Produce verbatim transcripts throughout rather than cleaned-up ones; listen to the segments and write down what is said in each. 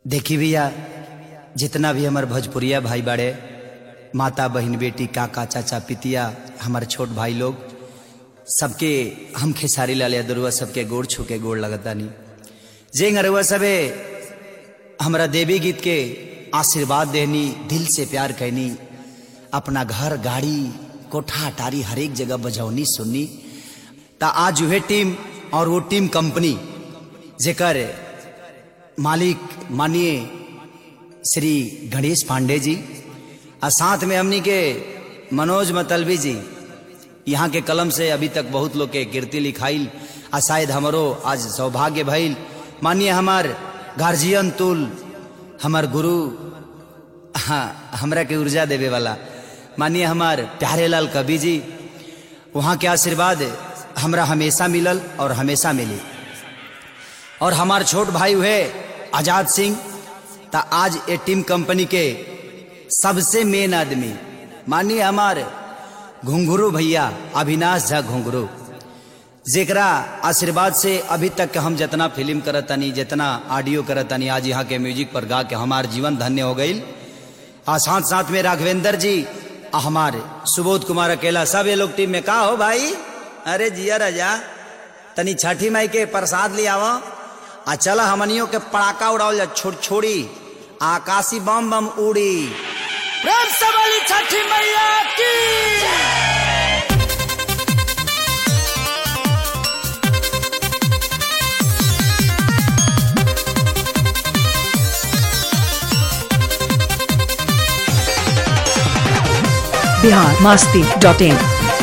देखी भैया जितना भी हमार भोजपुरिया भाई बाड़े, माता बहन बेटी काका चाचा पितिया हमारे छोट भाई लोग सबके हम खेसारी लाल यादरुआ सबके गोड़ छू के गोड़ लगता नहीं जे अरुआ सबे हमारा देवी गीत के आशीर्वाद देनी, दिल से प्यार कहनी, अपना घर गाड़ी कोठा अटारी हर एक जगह बजौनी सुननी। ता आज वह टीम और वो टीम कंपनी जेकर मालिक मानिए श्री गणेश पांडे जी और साथ में हमनी के मनोज मतलबी जी, यहाँ के कलम से अभी तक बहुत लोग के कीर्ति लिखाइल आ शायद हमारो आज सौभाग्य भइल। मानिए हमार गार्जियन तुल हमार गुरु, हाँ हमरा के ऊर्जा देवे वाला मानिए हमार प्यारे लाल कवि जी, वहाँ के आशीर्वाद हमरा हमेशा मिलल और हमेशा मिली। और हमार छोट भाई हुए आजाद सिंह, ता आज ये टीम कंपनी के सबसे मेन आदमी मानिए हमार घुंघरू भैया अविनाश झा घुंघरू, जेकरा आशीर्वाद से अभी तक हम जितना फिल्म करतानी जितना ऑडियो करतानी आज यहाँ के म्यूजिक पर गा के हमार जीवन धन्य हो गई। और साथ साथ में राघवेंद्र जी आ हमारे सुबोध कुमार अकेला सब ये लोग टीम में का हो भाई। अरे जिया राजा तनी छठी माई के प्रसाद ले आवो आ चला हमनियों के पड़ाका उड़ाओ जा छोड़ छोड़ी आकाशी बम बम उड़ी। प्रेम से बोली छठी मैया की। Bihar Masti dot in.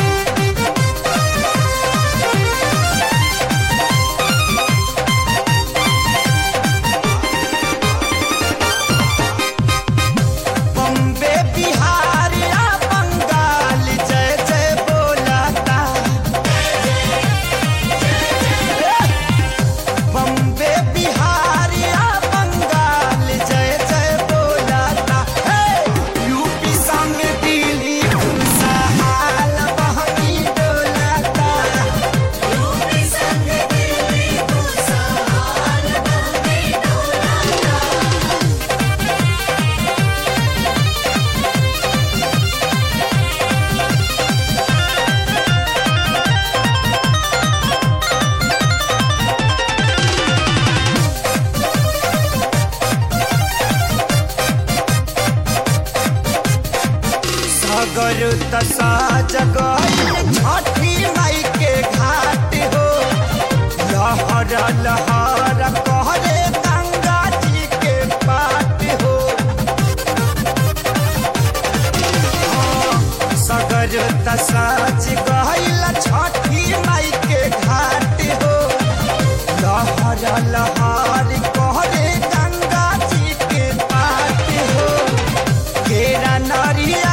दशा जगह छठी माई के घाट हो, लहर लहर कहरे गंगा जी के पाट हो। सगर दशा जगह छठी माई के घाट हो, लहर लहर कहरे गंगा जी के पाट हो। केरा नरिया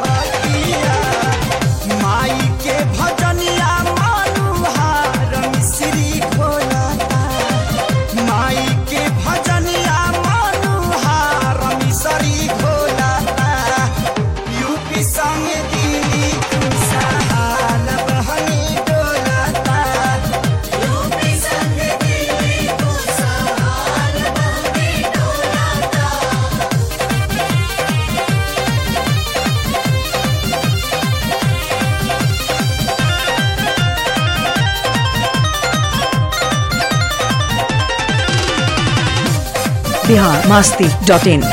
माई के भजनिया मानुहार बिहार मास्ती डॉट इन।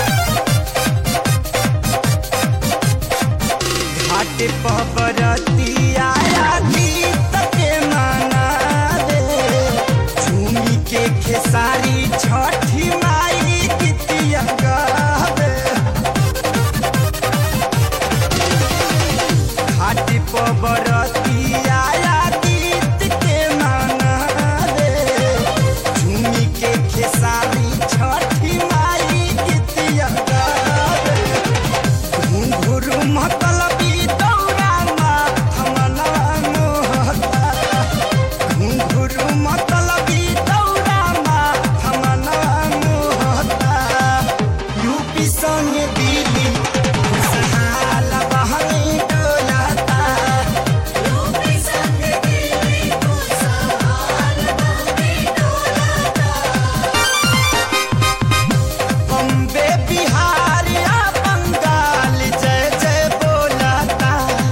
घाट पबरतिया गीत के माना रे झूमी के खेसारी छठी माई गीतिया गावे। घाट पबरतिया गीत के माना रे झूमी के खेसारी छठी माई गीतिया गावे। घुंघरू मतलबी दौरा माथमना मोहता घुंघरू मतलबी दौरा माथमना मोहता यूपी संग दिल्ली खुशहाल बहनी डोलता यूपी संग दिल्ली खुशहाल बहनी डोलता। बम्बे बिहार या बंगाल जय जय बोलता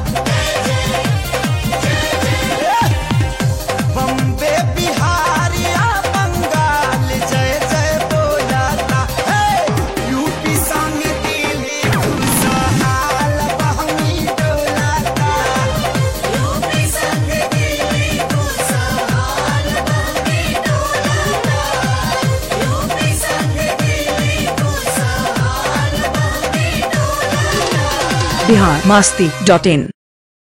बम्बे बिहार या बंगाल जय जय बोलता। यूपी संग दिल्ली खुशहाल बहनी डोलता यूपी संग दिल्ली खुशहाल बहनी डोलता यूपी संग दिल्ली खुशहाल बहनी डोलता। बिहार मास्ती डॉट इन।